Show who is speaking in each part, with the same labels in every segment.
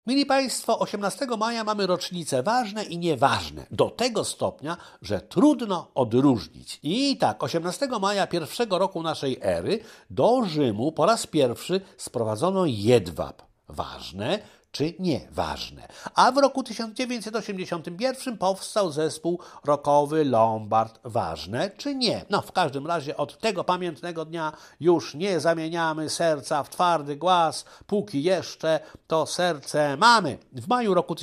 Speaker 1: Mili Państwo, 18 maja mamy rocznice ważne i nieważne. Do tego stopnia, że trudno odróżnić. I tak, 18 maja pierwszego roku naszej ery do Rzymu po raz pierwszy sprowadzono jedwab. Ważne czy nieważne. A w roku 1981 powstał zespół rockowy Lombard. Ważne czy nie? No, w każdym razie od tego pamiętnego dnia już nie zamieniamy serca w twardy głaz, póki jeszcze to serce mamy. W maju roku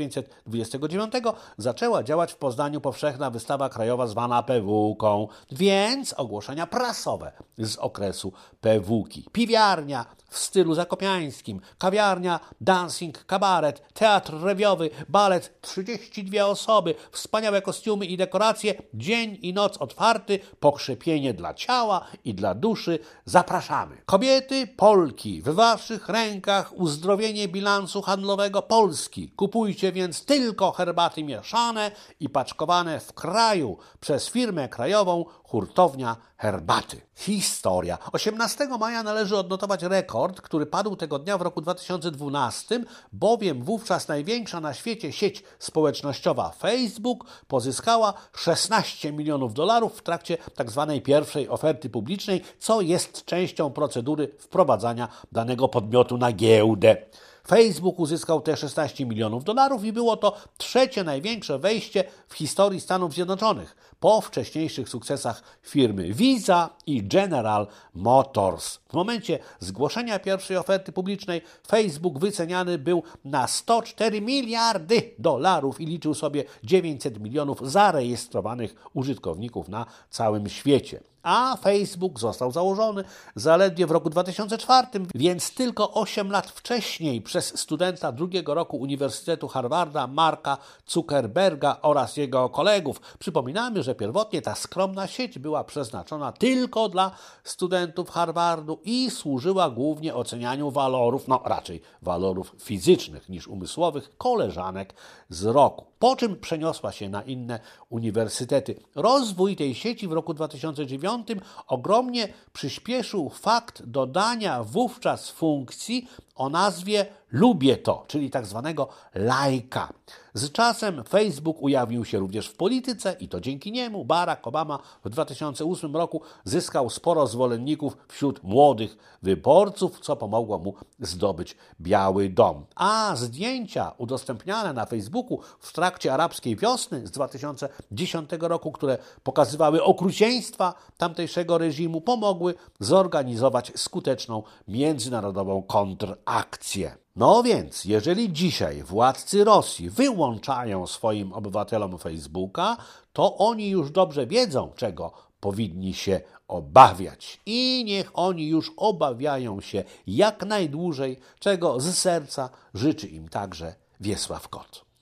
Speaker 1: 1929 zaczęła działać w Poznaniu powszechna wystawa krajowa zwana PW-ką, więc ogłoszenia prasowe z okresu PW-ki. Piwiarnia w stylu zakopiańskim, kawiarnia, dancing, kabaret, teatr rewiowy, balet, 32 osoby, wspaniałe kostiumy i dekoracje, dzień i noc otwarty, pokrzepienie dla ciała i dla duszy. Zapraszamy. Kobiety, Polki, w waszych rękach uzdrowienie bilansu handlowego Polski. Kupujcie więc tylko herbaty mieszane i paczkowane w kraju przez firmę krajową Hurtownia Herbaty. Historia. 18 maja należy odnotować rekord, który padł tego dnia w roku 2012, bowiem wówczas największa na świecie sieć społecznościowa Facebook pozyskała $16 milionów w trakcie tzw. pierwszej oferty publicznej, co jest częścią procedury wprowadzania danego podmiotu na giełdę. Facebook uzyskał te $16 milionów i było to trzecie największe wejście w historii Stanów Zjednoczonych, po wcześniejszych sukcesach firmy Visa i General Motors. W momencie zgłoszenia pierwszej oferty publicznej Facebook wyceniany był na $104 miliardy i liczył sobie 900 milionów zarejestrowanych użytkowników na całym świecie. A Facebook został założony zaledwie w roku 2004, więc tylko 8 lat wcześniej przez studenta drugiego roku Uniwersytetu Harvarda Marka Zuckerberga oraz jego kolegów. Przypominamy, że pierwotnie ta skromna sieć była przeznaczona tylko dla studentów Harvardu i służyła głównie ocenianiu walorów, raczej walorów fizycznych niż umysłowych, koleżanek z roku. Po czym przeniosła się na inne uniwersytety. Rozwój tej sieci w roku 2009 ogromnie przyspieszył fakt dodania wówczas funkcji o nazwie Lubię to, czyli tak zwanego lajka. Z czasem Facebook ujawnił się również w polityce i to dzięki niemu Barack Obama w 2008 roku zyskał sporo zwolenników wśród młodych wyborców, co pomogło mu zdobyć Biały Dom. A zdjęcia udostępniane na Facebooku w trakcie arabskiej wiosny z 2010 roku, które pokazywały okrucieństwa tamtejszego reżimu, pomogły zorganizować skuteczną międzynarodową kontrakcję. No więc, jeżeli dzisiaj władcy Rosji wyłączają swoim obywatelom Facebooka, to oni już dobrze wiedzą, czego powinni się obawiać. I niech oni już obawiają się jak najdłużej, czego z serca życzy im także Wiesław Kot.